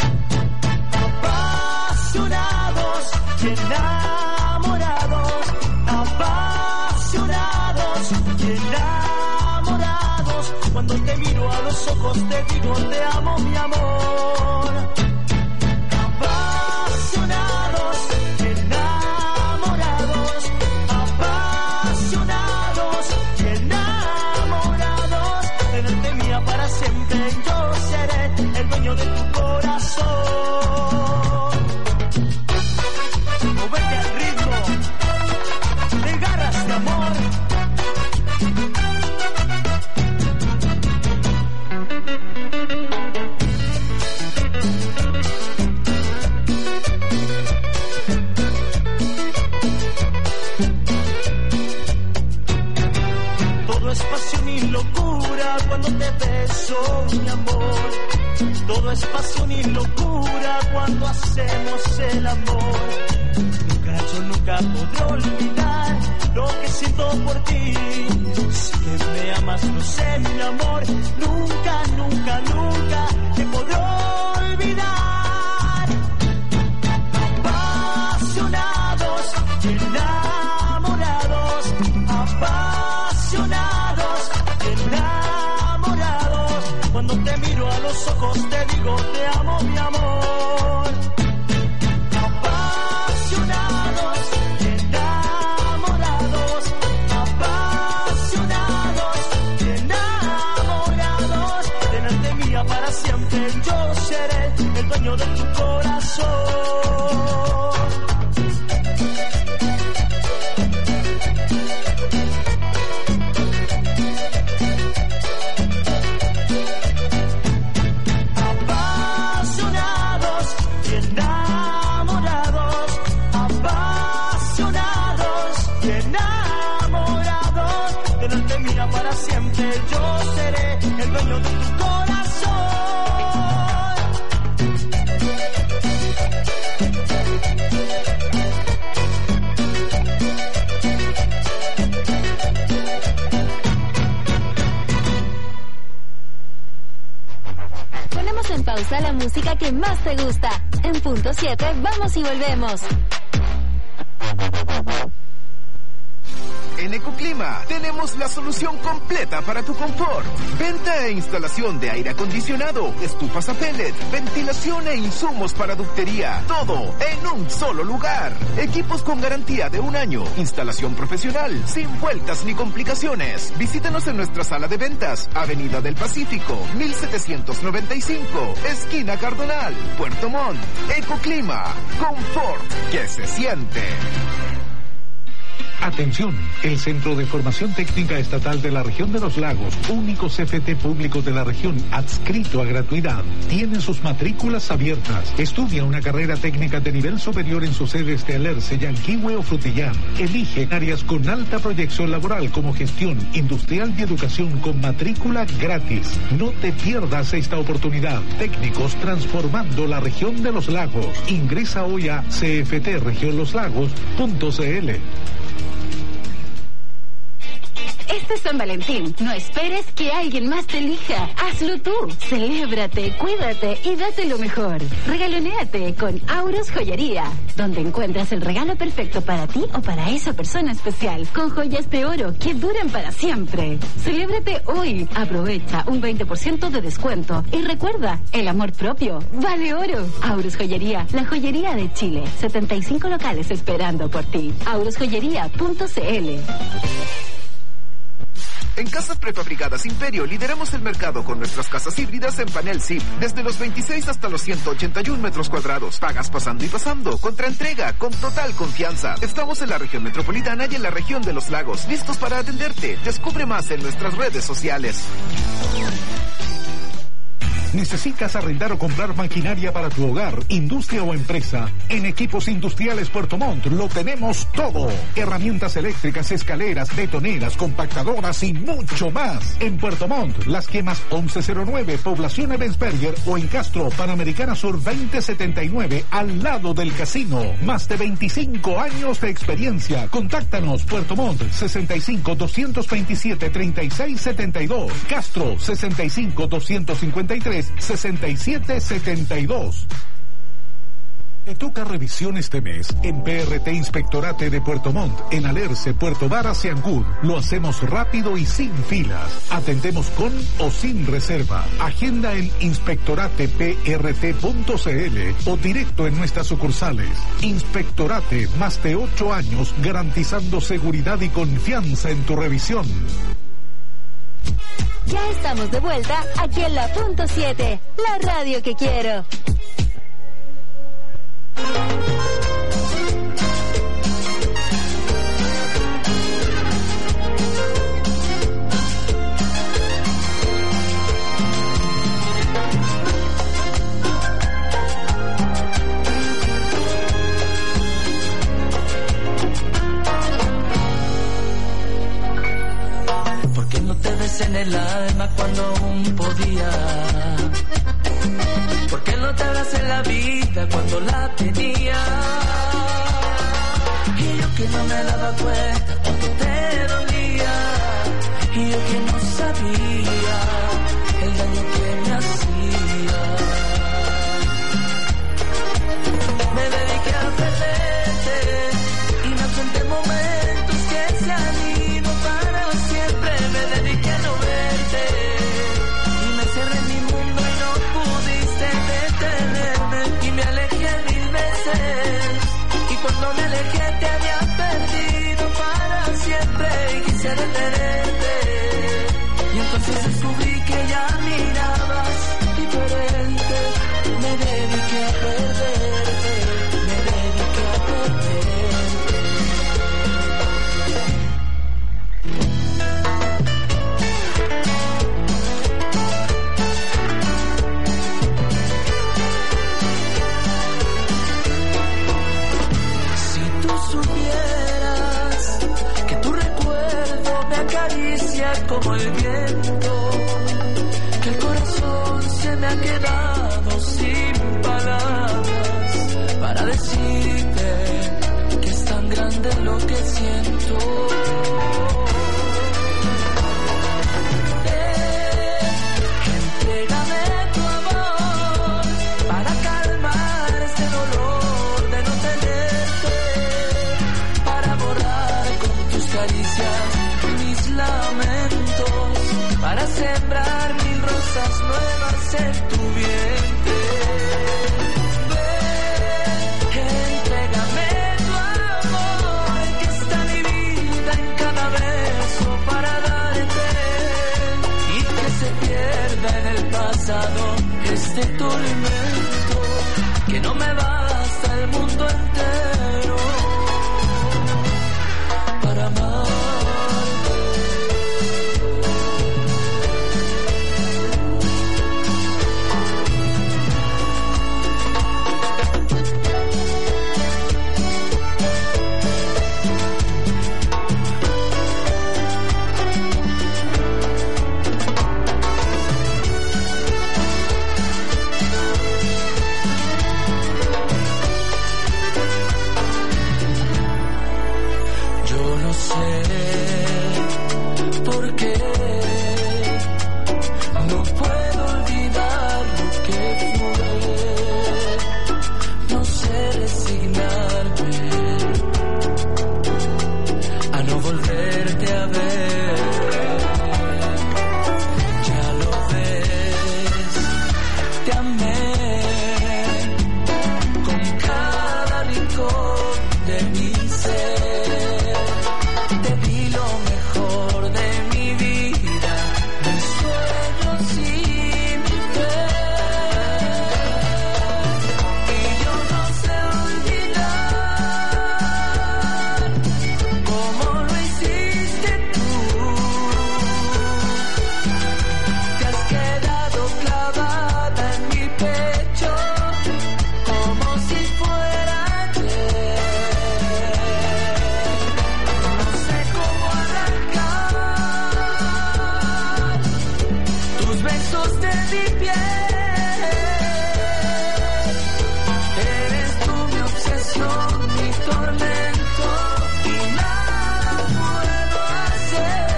Apasionados y enamorados, apasionados y enamorados. Cuando te miro a los ojos te digo te amo mi amor. Apasionados y enamorados, apasionados y enamorados. Tenerte mía para siempre, yo seré el dueño de tu corazón. Moverte al ritmo de Garras de Amor. Todo es pasión y locura cuando te beso, mi amor. Todo es pasión y locura cuando hacemos el amor. Nunca, yo nunca podré olvidar lo que siento por ti. Si que me amas, lo sé, mi amor. Nunca, nunca, nunca te podré olvidar. Apasionados y enamorados, apasionados y enamorados. Cuando te miro a los ojos te digo te amo mi amor. Apasionados y enamorados, apasionados y enamorados. Tenerte mía para siempre, yo seré el dueño de tu corazón. Apasionados y enamorados, apasionados y enamorados. Tenerte mía para siempre, yo seré el dueño de tu corazón. Ponemos en pausa la música que más te gusta. En punto siete, vamos y volvemos. En Ecoclima tenemos la solución completa para tu confort. Venta e instalación de aire acondicionado, estufas a pellet, ventilación e insumos para ductería. Todo en un solo lugar. Equipos con garantía de un año. Instalación profesional, sin vueltas ni complicaciones. Visítanos en nuestra sala de ventas, Avenida del Pacífico, mil setecientos noventa y cinco, esquina Cardonal, Puerto Montt. Ecoclima, confort que se siente. Atención, el Centro de Formación Técnica Estatal de la Región de los Lagos, único C F T público de la región adscrito a gratuidad, tiene sus matrículas abiertas. Estudia una carrera técnica de nivel superior en sus sedes de Alerce, Yanquihue o Frutillar. Elige áreas con alta proyección laboral como gestión, industrial y educación con matrícula gratis. No te pierdas esta oportunidad. Técnicos transformando la región de los lagos. Ingresa hoy a c f t región los lagos punto c l. Este es San Valentín. No esperes que alguien más te elija. Hazlo tú. Celébrate, cuídate y date lo mejor. Regalonéate con Auros Joyería, donde encuentras el regalo perfecto para ti o para esa persona especial, con joyas de oro que duran para siempre. Celébrate hoy. Aprovecha un veinte por ciento de descuento. Y recuerda, el amor propio vale oro. Auros Joyería, la joyería de Chile. setenta y cinco locales esperando por ti. auros joyería punto c l. En Casas Prefabricadas Imperio lideramos el mercado con nuestras casas híbridas en panel S I P, desde los veintiséis hasta los ciento ochenta y uno metros cuadrados. Pagas pasando y pasando, contra entrega, con total confianza. Estamos en la región metropolitana y en la región de los lagos, listos para atenderte. Descubre más en nuestras redes sociales. ¿Necesitas arrendar o comprar maquinaria para tu hogar, industria o empresa? En Equipos Industriales Puerto Montt lo tenemos todo. Herramientas eléctricas, escaleras, betoneras, compactadoras y mucho más. En Puerto Montt, Las Quemas once cero nueve, Población Ebensberger, o en Castro, Panamericana Sur veinte setenta y nueve, al lado del casino. Más de veinticinco años de experiencia. Contáctanos, Puerto Montt, sesenta y cinco, doscientos veintisiete, treinta y seis setenta y dos. Castro, sesenta y cinco, doscientos cincuenta y tres, sesenta y siete setenta y dos. Te toca revisión este mes en P R T Inspectorate de Puerto Montt, en Alerce, Puerto Varas y Ancud. Lo hacemos rápido y sin filas. Atendemos con o sin reserva. Agenda en inspectorate p r t punto c l o directo en nuestras sucursales. Inspectorate, más de ocho años garantizando seguridad y confianza en tu revisión. Ya estamos de vuelta aquí en la punto siete, la radio que quiero. En el alma cuando aún podía. ¿Por qué no te abracé en la vida cuando la tenía? Y yo que no me daba cuenta cuando te dolía. Y yo que no sabía el daño que me hacía. Me dediqué a perderte y me enfrenté momentos que se han ido para siempre. Me dediqué a no verte y me cerré en mi mundo y no pudiste detenerme. Y me alejé mil veces y cuando me alejé te había perdido para siempre. Y quise detenerte y entonces descubrí que ya mirabas diferente. Me dediqué a perderte, me dediqué a perderte. Supieras que tu recuerdo me acaricia como el viento, que el corazón se me ha quedado sin palabras para decirte que es tan grande lo que siento. Entrégame tu amor para calmar este dolor de no tenerte, caricias, mis lamentos, para sembrar mil rosas nuevas en tu vientre. Ven, entrégame tu amor, que está mi vida en cada beso para darte, y que se pierda en el pasado este tormento, que no me basta el mundo entero para que resignarme a no volverte a ver. Ya lo ves, te amé con cada rincón de mi ser. Te di lo mejor de mi vida, mis sueños y mi fe. Y yo no sé olvidar cómo lo hiciste tú. Te has quedado clavada en mi pecho como si fuera ayer. No sé cómo arrancar tus besos de mi piel. Eres tú mi obsesión, mi tormento, y nada puedo hacer.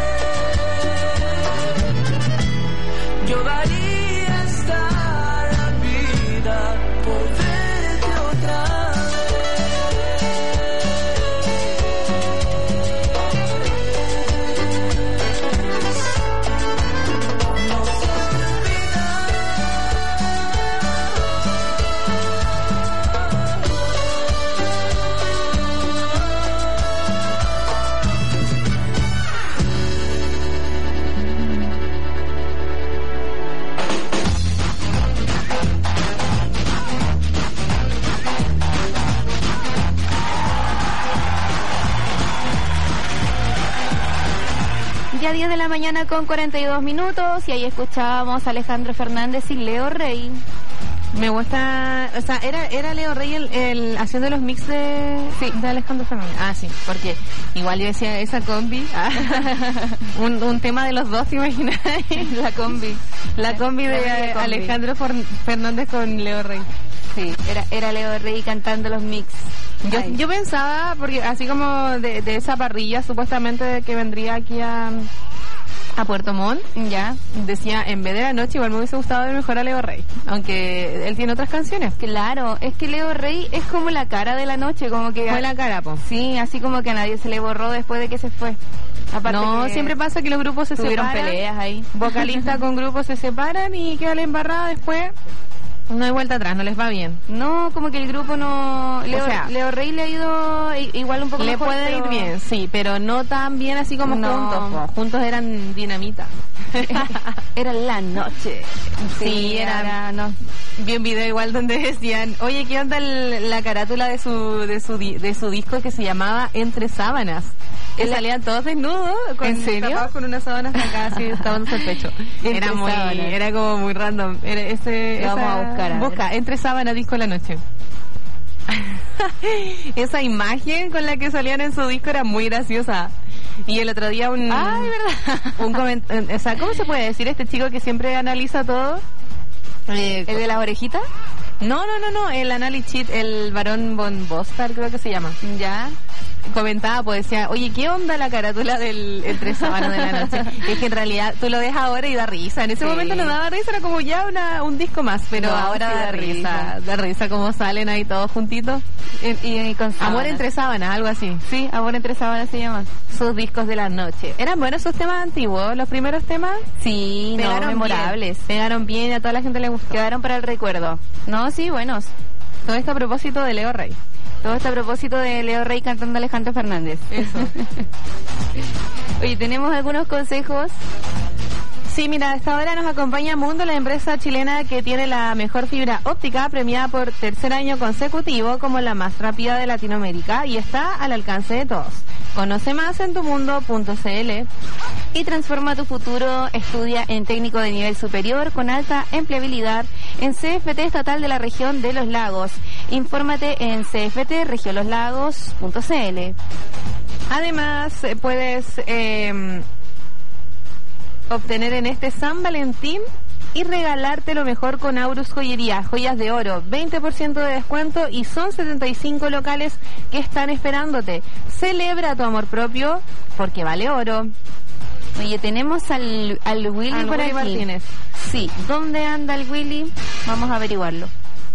Yo daría esta vida por verte otra vez. No sé Ya diez de la mañana con cuarenta y dos minutos y ahí escuchábamos a Alejandro Fernández y Leo Rey. Me gusta, o sea, era era Leo Rey el, el haciendo los mix de, sí, de Alejandro Fernández. Ah, sí, porque igual yo decía esa combi, ah, un, un tema de los dos, ¿te imaginas? La combi. La combi de, de combi. Alejandro Fernández con Leo Rey. Sí, era era Leo Rey cantando los mix. Yo, yo pensaba, porque así como de, de esa parrilla supuestamente que vendría aquí a, a Puerto Montt, ya decía, en vez de La Noche, igual me hubiese gustado ver mejor a Leo Rey, aunque él tiene otras canciones. Claro, es que Leo Rey es como la cara de La Noche, como que... Fue la cara, po. Sí, así como que a nadie se le borró después de que se fue. Aparte no, que siempre pasa que los grupos se tuvieron separan. peleas ahí. Vocalista con grupos se separan y queda la embarrada después. No hay vuelta atrás, no les va bien. No, como que el grupo no... Leo, o sea, Leo Rey le ha ido igual un poco le mejor, puede pero... ir bien, sí, pero no tan bien así como no. juntos. Po. Juntos eran dinamita. Era La Noche. Sí, sí era... era no. Vi un video igual donde decían, oye, ¿qué onda el, la carátula de su, de su de su disco que se llamaba Entre Sábanas? Que ¿El... salían todos desnudos. Con, ¿En serio? Tapados con unas sábanas acá, así, tapándose el pecho. Era muy, sábanas. Era como muy random. Era ese, Lo esa, vamos a buscar. A busca, Entre Sábanas, disco de La Noche. Esa imagen con la que salían en su disco era muy graciosa. Y el otro día un... Ay, ¿verdad? Un coment- o sea, ¿cómo se puede decir este chico que siempre analiza todo? Eh, ¿El de las orejitas? No, no, no, no, el Analycheat, el varón von Bostar creo que se llama. Ya. Comentaba, pues decía, oye, ¿qué onda la carátula del Entre Sábanas de la Noche? Es que en realidad tú lo ves ahora y da risa. En ese sí. momento no daba risa, era como ya una, un disco más, pero no, ahora sí da, da risa. risa. Da risa como salen ahí todos juntitos. Y, y, y con Amor Entre Sábanas, algo así. Sí, Amor Entre Sábanas se llama. Sus discos de la noche. ¿Eran buenos sus temas antiguos, los primeros temas? Sí, pegaron no, memorables. Bien. Pegaron bien y a toda la gente le gustó. Quedaron para el recuerdo. No, sí, buenos. Todo esto a propósito de Leo Rey. Todo esto a propósito de Leo Rey cantando Alejandro Fernández. Eso. Oye, ¿tenemos algunos consejos? Sí, mira, a esta hora nos acompaña Mundo, la empresa chilena que tiene la mejor fibra óptica, premiada por tercer año consecutivo como la más rápida de Latinoamérica y está al alcance de todos. Conoce más en tumundo punto c l. Y transforma tu futuro. Estudia en técnico de nivel superior con alta empleabilidad en C F T Estatal de la Región de los Lagos. Infórmate en c f t región los lagos punto c l. Además, puedes eh, obtener en este San Valentín y regalarte lo mejor con Aurus Joyería, joyas de oro, veinte por ciento de descuento y son setenta y cinco locales que están esperándote. Celebra tu amor propio porque vale oro. Oye, tenemos al, al Willy al por Willy aquí. Martínez. Sí, ¿dónde anda el Willy? Vamos a averiguarlo.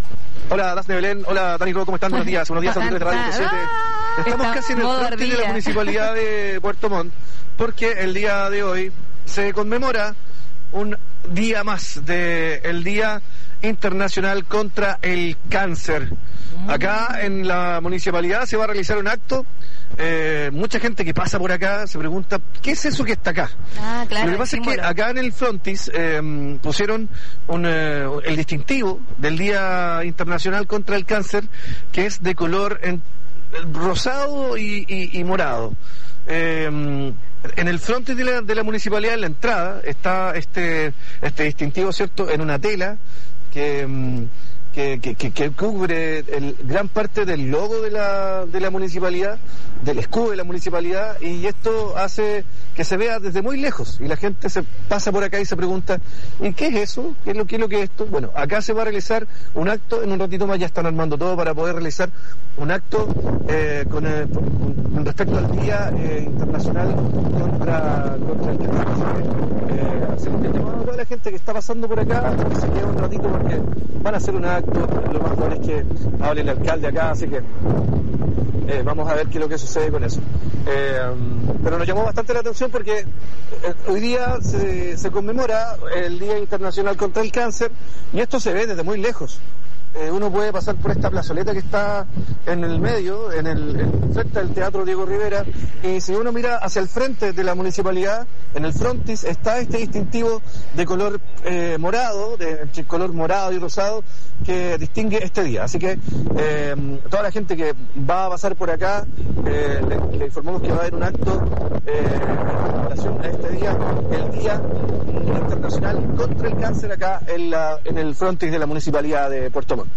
Hola, Dafne Belén. Hola, Dani Ro, ¿cómo están? Buenos días. Buenos días, auditores de Radio punto siete. Estamos casi en el frontis de la Municipalidad de Puerto Montt, porque el día de hoy se conmemora un día más del Día Internacional contra el Cáncer. Acá en la municipalidad se va a realizar un acto. Eh, mucha gente que pasa por acá se pregunta, ¿qué es eso que está acá? Ah, claro, Lo que pasa es que acá en el frontis eh, pusieron un, eh, el distintivo del Día Internacional contra el Cáncer, que es de color en, rosado y, y, y morado. Eh, en el frontis de la, de la municipalidad, en la entrada, está este, este distintivo, ¿cierto?, en una tela que... Que, que, que, que cubre el, gran parte del logo de la, de la municipalidad, del escudo de la municipalidad, y esto hace que se vea desde muy lejos, y la gente se pasa por acá y se pregunta, ¿y qué es eso? ¿Qué es lo, qué es lo que es esto? Bueno, acá se va a realizar un acto, en un ratito más ya están armando todo para poder realizar un acto eh, con, eh, con respecto al Día eh, Internacional contra, contra el Cáncer. Eh, hacemos un llamado a toda la gente que está pasando por acá, que se quede un ratito porque van a hacer un acto. Lo más bueno es que hable el alcalde acá, así que eh, vamos a ver qué es lo que sucede con eso. Eh, pero nos llamó bastante la atención porque eh, hoy día se, se conmemora el Día Internacional contra el Cáncer, y esto se ve desde muy lejos. Eh, uno puede pasar por esta plazoleta que está en el medio, en el en frente del Teatro Diego Rivera, y si uno mira hacia el frente de la municipalidad, en el frontis está este distintivo de color eh, morado, de entre color morado y rosado, que distingue este día. Así que eh, toda la gente que va a pasar por acá, eh, le, le informamos que va a haber un acto eh, en relación a este día, el Día Internacional contra el Cáncer, acá en, la, en el frontis de la municipalidad de Puerto Montt.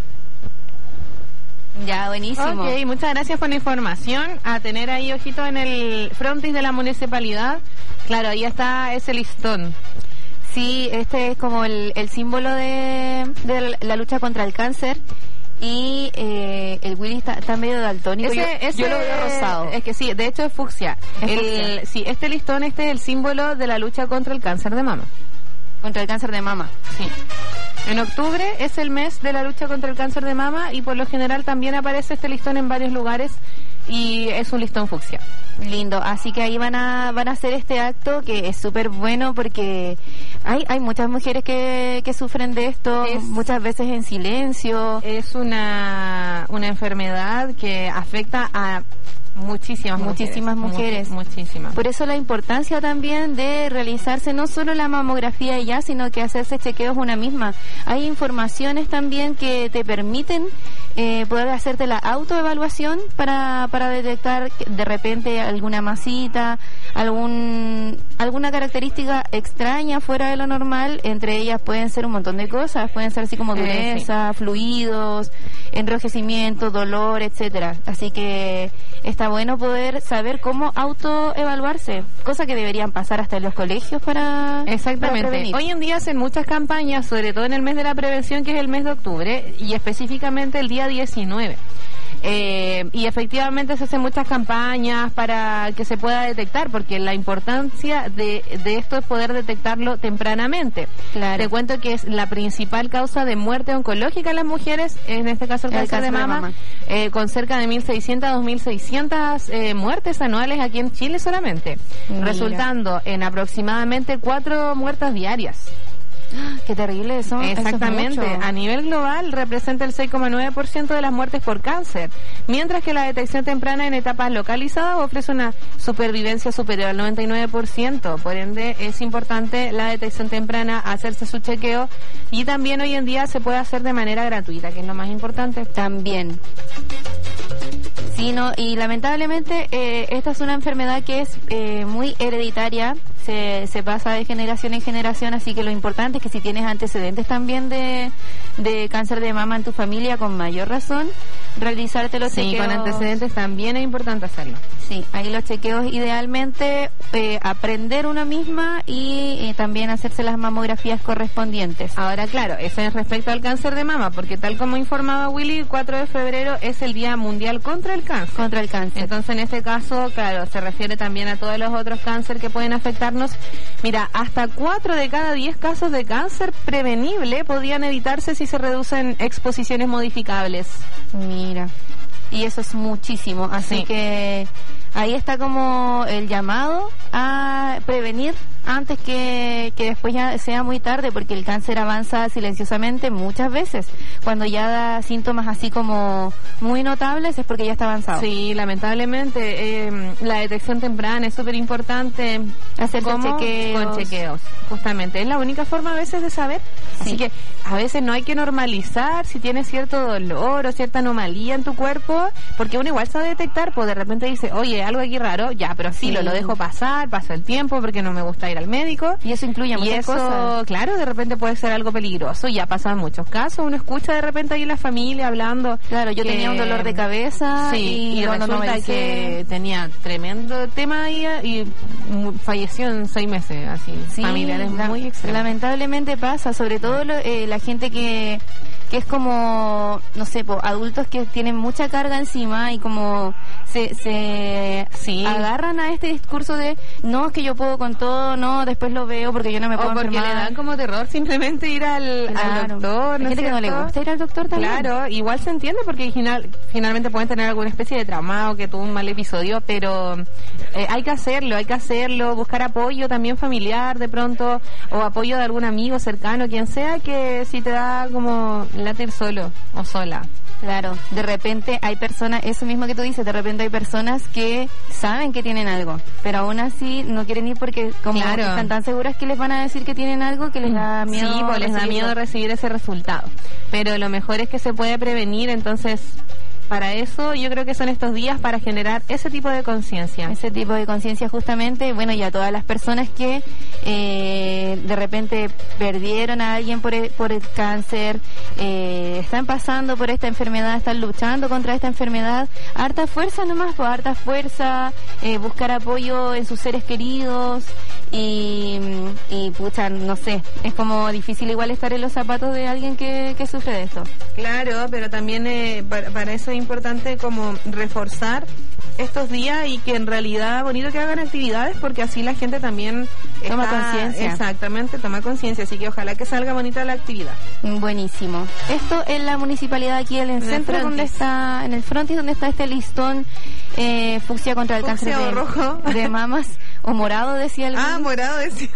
Ya, buenísimo. Ok, muchas gracias por la información. A tener ahí ojito en el frontis de la municipalidad. Claro, ahí está ese listón. Sí, este es como el, el símbolo de, de la lucha contra el cáncer. Y eh, el Willy está, está medio daltónico. Ese, yo, ese, yo lo veo rosado. Es que sí, de hecho es fucsia. Es el, fucsia. Sí, este listón este es el símbolo de la lucha contra el cáncer de mama. Contra el cáncer de mama. Sí. En octubre es el mes de la lucha contra el cáncer de mama, y por lo general también aparece este listón en varios lugares, y es un listón fucsia. Lindo, así que ahí van a van a hacer este acto que es súper bueno, porque hay hay muchas mujeres que, que sufren de esto, es, muchas veces en silencio. Es una, una enfermedad que afecta a muchísimas muchísimas mujeres, mujeres. muchísimas. Por eso la importancia también de realizarse no solo la mamografía y ya, sino que hacerse chequeos una misma. Hay informaciones también que te permiten eh, poder hacerte la autoevaluación para para detectar de repente alguna masita, algún alguna característica extraña fuera de lo normal. Entre ellas pueden ser un montón de cosas, pueden ser así como dureza, eh, sí. fluidos, enrojecimiento, dolor, etcétera. Así que está bueno poder saber cómo autoevaluarse, cosa que deberían pasar hasta en los colegios para exactamente para prevenir. Hoy en día hacen muchas campañas, sobre todo en el mes de la prevención, que es el mes de octubre, y específicamente el día diecinueve. Eh, y efectivamente se hacen muchas campañas para que se pueda detectar, porque la importancia de, de esto es poder detectarlo tempranamente. Claro. Te cuento que es la principal causa de muerte oncológica en las mujeres, en este caso el, el cáncer, cáncer de mama, de mama. Eh, con cerca de mil seiscientas a dos mil seiscientas eh, muertes anuales aquí en Chile solamente. Mira. Resultando en aproximadamente cuatro muertas diarias. Qué terrible eso. Exactamente. Eso es a nivel global representa el seis coma nueve por ciento de las muertes por cáncer, mientras que la detección temprana en etapas localizadas ofrece una supervivencia superior al noventa y nueve por ciento. Por ende, es importante la detección temprana, hacerse su chequeo, y también hoy en día se puede hacer de manera gratuita, que es lo más importante. También. Sí, no, y lamentablemente eh, esta es una enfermedad que es eh, muy hereditaria, se, se pasa de generación en generación, así que lo importante es que si tienes antecedentes también de, de cáncer de mama en tu familia, con mayor razón, realizarte los sí, chequeos. Sí, con antecedentes también es importante hacerlo. Sí, ahí los chequeos idealmente, eh, aprender una misma y eh, también hacerse las mamografías correspondientes. Ahora, claro, eso es respecto al cáncer de mama, porque tal como informaba Willy, el cuatro de febrero es el Día Mundial contra el Cáncer. Contra el cáncer. Entonces, en este caso, claro, se refiere también a todos los otros cáncer que pueden afectarnos. Mira, hasta cuatro de cada diez casos de cáncer prevenible podían evitarse si y se reducen exposiciones modificables. Mira, y eso es muchísimo, así Sí. que ahí está como el llamado a prevenir antes que, que después ya sea muy tarde, porque el cáncer avanza silenciosamente muchas veces. Cuando ya da síntomas así como muy notables es porque ya está avanzado. Sí, lamentablemente eh, la detección temprana es súper importante. Hacerse ¿Cómo? chequeos. Con chequeos, justamente. Es la única forma a veces de saber. Sí. Así que a veces no hay que normalizar si tienes cierto dolor o cierta anomalía en tu cuerpo, porque uno igual sabe detectar, pues de repente dice, oye, algo aquí raro, ya, pero sí, Sí. lo, lo dejo pasar, pasa el tiempo porque no me gusta ir al médico. Y eso incluye Y muchas eso, cosas. claro, de repente puede ser algo peligroso. Ya ha pasado en muchos casos. Uno escucha de repente ahí en la familia hablando. Claro, yo que- tenía un dolor de cabeza Sí, y, y cuando no me resulta dice- que tenía tremendo tema ahí y mu- falleció en seis meses, así. Sí, Familiares la- muy extremas. lamentablemente pasa, sobre todo lo- eh, la gente que que es como, no sé, po, adultos que tienen mucha carga encima y como se, se Sí. agarran a este discurso de no, es que yo puedo con todo, no, después lo veo porque yo no me puedo O porque enfermar. le dan como terror simplemente ir al, Claro. al doctor. Hay ¿no es gente que no le cierto? gusta ir al doctor también. Claro, igual se entiende porque final, finalmente pueden tener alguna especie de trauma o que tuvo un mal episodio, pero eh, hay que hacerlo, hay que hacerlo, buscar apoyo también familiar de pronto, o apoyo de algún amigo cercano, quien sea, que si te da como latir solo o sola. Claro, de repente hay personas, eso mismo que tú dices, de repente hay personas que saben que tienen algo, pero aún así no quieren ir porque como Claro. están tan seguras que les van a decir que tienen algo que les da miedo. Sí, pues les da recibirlo. miedo recibir ese resultado. Pero lo mejor es que se puede prevenir, entonces para eso yo creo que son estos días para generar ese tipo de conciencia. Ese tipo de conciencia justamente, bueno, y a todas las personas que eh, de repente perdieron a alguien por el, por el cáncer, eh, están pasando por esta enfermedad, están luchando contra esta enfermedad, harta fuerza nomás, pues harta fuerza, eh, buscar apoyo en sus seres queridos y, y pucha, no sé, es como difícil igual estar en los zapatos de alguien que, que sufre de esto. Claro, pero también eh, para, para eso es importante como reforzar estos días y que en realidad bonito que hagan actividades porque así la gente también Toma está- conciencia. Exactamente, toma conciencia, así que ojalá que salga bonita la actividad. Buenísimo. Esto es la municipalidad aquí en el En el centro, donde frontis. está, en el frontis, donde está este listón eh, fucsia contra el Fucsia cáncer o de, rojo. de mamas, o morado decía el Ah, morado decía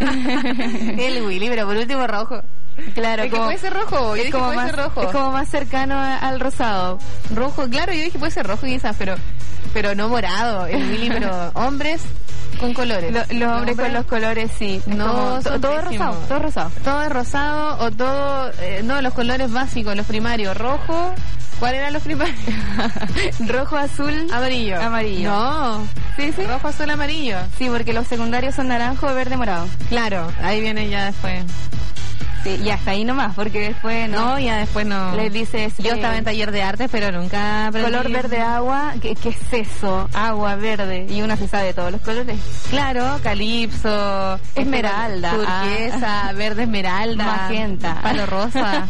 el Willy, pero por último rojo. Claro, Es que como, puede ser rojo, yo es dije como puede más, ser rojo. es como más cercano a- al rosado. Rojo, claro, yo dije puede ser rojo quizás, pero pero no morado, el Willy, pero hombres con colores. Lo- los hombres con los colores, sí. Es No, como- son todo pésimos. rosado, todo rosado. Todo es rosado o todo, eh, no, los colores básicos, los primarios, rojo. ¿Cuáles eran los primarios? Rojo, azul, Amarillo. amarillo. No, Sí, sí. rojo, azul, amarillo. Sí, porque los secundarios son naranjo, verde, morado. Claro, ahí viene ya después. Sí, y hasta ahí nomás, porque después no. No, ya después no. Les dices. Yo eh, estaba en taller de arte, pero nunca aprendí. color verde agua, ¿qué, qué es eso? Agua verde. Y una se sabe todos los colores. Claro, calipso, Esmeralda, turquesa, verde esmeralda, magenta, palo rosa.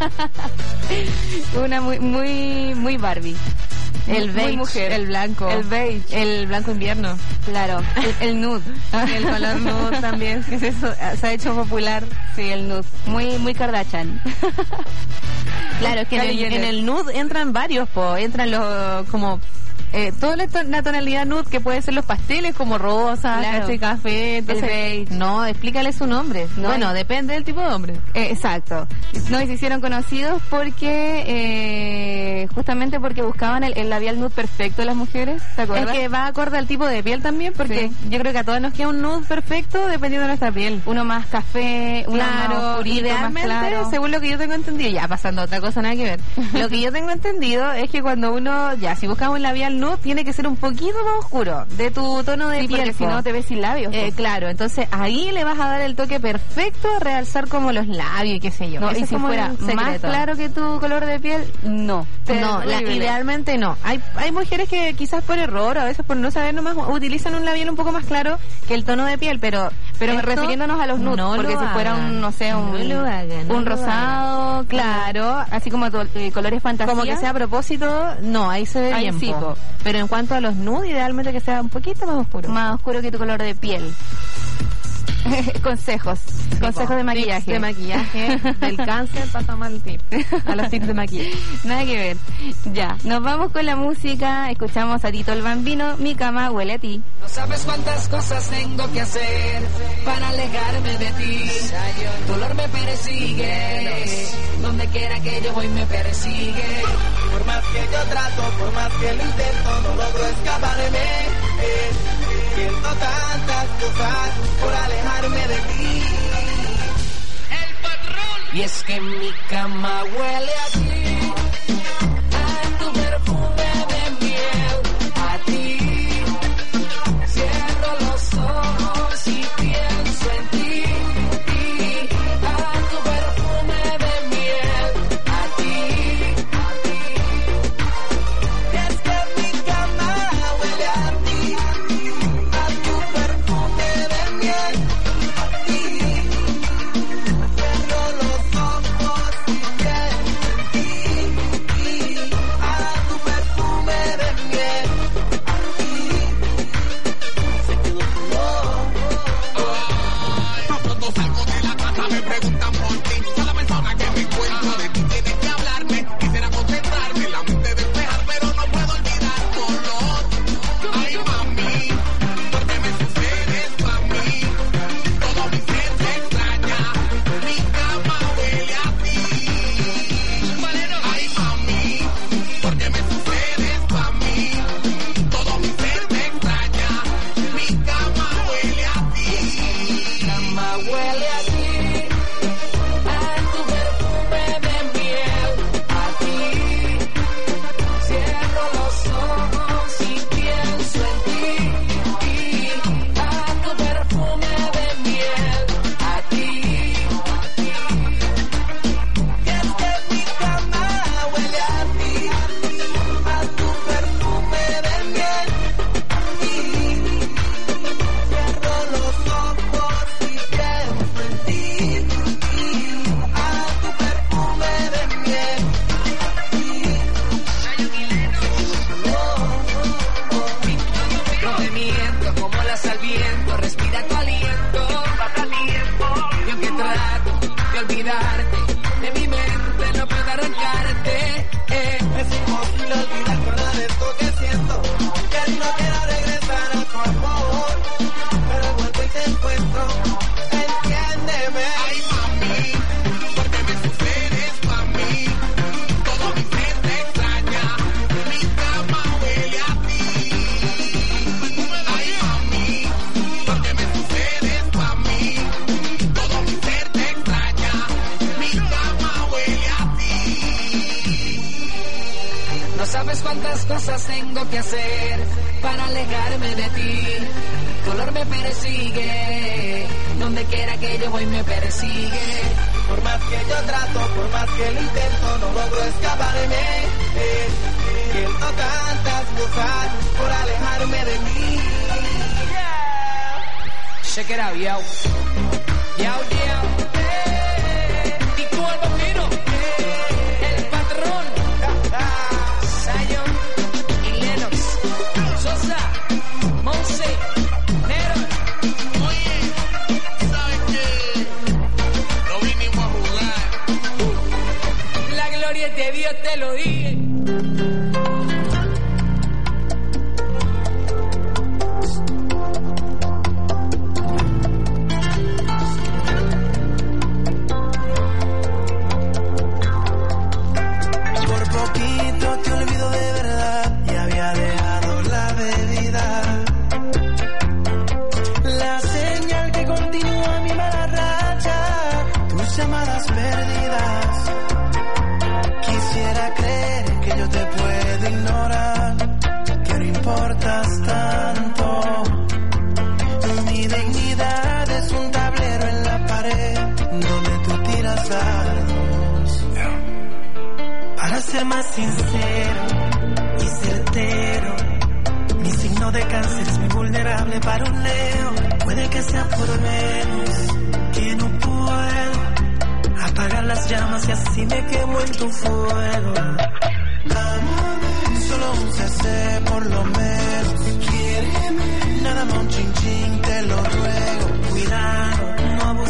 Una muy, muy, muy Barbie. El Muy beige, mujer. el blanco, El beige. el blanco invierno, Claro, el, el nude. el color nude también, que es eso, se ha hecho popular. Sí, el nude. Muy, muy Kardashian. Claro, es que en el, Kylie Jenner. en el nude entran varios, po, entran los como eh, toda la, to- la tonalidad nude que puede ser los pasteles como rosa, Claro. ¿cachai? Café, entonces, beige. no, explícale su nombre. No, bueno, y- depende del tipo de hombre. Eh, exacto. No, y se hicieron conocidos porque, eh, justamente porque buscaban el, el labial nude perfecto de las mujeres, ¿te acuerdas? Es que va acorde al tipo de piel también, porque Sí. yo creo que a todas nos queda un nude perfecto dependiendo de nuestra piel. Uno más café, uno más Claro, oscurito, idealmente, más claro. según lo que yo tengo entendido, ya pasando a otra cosa, nada que ver. Lo que yo tengo entendido es que cuando uno, ya, si buscamos un labial nude, tiene que ser un poquito más oscuro de tu tono de Sí, piel. porque si po. no te ves sin labios. Eh, po. claro, entonces ahí le vas a dar el toque perfecto a realzar como los labios y qué sé yo. No, Ese y es si como fuera el más secreto. claro que tu color de piel, no. No, la- Terrible. idealmente no. Hay hay mujeres que quizás por error, a veces por no saber nomás, utilizan un labial un poco más claro que el tono de piel, pero Pero esto- refiriéndonos a los nudes, no porque lo si fuera hagan. un, no sé, un, No lo hagan, no un lo rosado, claro, así como to- eh, colores fantasía. como que sea a propósito, no, ahí se ve Ahí bien. sí, po. po. Pero en cuanto a los nudes, idealmente que sea un poquito más oscuro. más oscuro que tu color de piel. consejos, Sí, consejos po, de maquillaje. tips de maquillaje, del cáncer pasamos al tip, a los tips de maquillaje. Nada que ver. Ya, nos vamos con la música, escuchamos a Tito el Bambino, Mi cama huele a ti. No sabes cuántas cosas tengo que hacer para alejarme de ti. Tu olor me persigue, donde quiera que yo voy me persigue. Por más que yo trato, por más que lo intento, no logro escaparme. Eh, siento tantas cosas por alejarme de ti. El patrón. Y es que mi cama huele a ti, a tu perfume de miel, a ti. Cierro los ojos y pienso en ti, y a tu perfume de miel, a ti. Y es que mi cama huele a ti, a tu perfume de miel, a ti. Cierro los ojos y pienso en ti, y a tu perfume de miel, a ti. Se quedó Cuando salgo de la casa me preguntan por ti. Soy la persona que me encuentro de ti. Tienes que hablarme. Quisiera concentrarme, la mente despejar, pero no puedo olvidar color. Ay, mami, porque me sucede esto a mí. Todo mi ser te extraña. Mi cama huele a ti. Ay, mami, porque me sucede esto a mí. Todo mi ser te extraña. Mi cama huele a ti. Cama huele a ti, a tu perfume de miel, a ti. Cierro los ojos y pienso en ti, y a tu perfume de miel, a ti. Y es que mi cama huele a ti, a tu perfume de miel, y cierro los ojos y pienso en ti, y a tu perfume de miel, No te miento como las al viento, respira tu aliento, pasa tiempo. Yo que trato de olvidarte, de mi mente no puedo arrancarte. Eh. es imposible olvidar nada de esto que siento, que no quiero regresar a tu amor, pero vuelvo y te encuentro, entiéndeme. Ay, mami, porque me sucede esto a mí. Todo mi ser te extraña. Mi cama huele a ti. Ay, mami, porque me sucede esto a mí. Todo mi ser te extraña. Mi cama huele a ti. No sabes cuántas cosas tengo que hacer para alejarme de ti. Tu olor me persigue, donde quiera que yo voy me persigue. Por más que yo trato, por más que lo intento, no logro escaparme. Eh, siento tantas cosas por alejarme de ti. Check it out, yo. Yo, yo. Tito el Bambino. El patrón. Zion y Lennox. Sosa. Monse. Nero. Oye, ¿sabes qué? No vinimos a jugar. La gloria de Dios te lo dije. Por poquito te olvido de verdad y había dejado la bebida. La señal que continúa mi mala racha, tus llamadas perdidas. Quisiera creer que yo te puedo ignorar, que no importas tanto. Mi dignidad es un tablero en la pared donde tú tiras dardos. Para ser más sincero y certero, mi signo de cáncer es muy vulnerable para un leo. Puede que sea por menos que no puedo apagar las llamas y así me quemo en tu fuego. Solo un C C por lo menos. Nada más un chin chin, te lo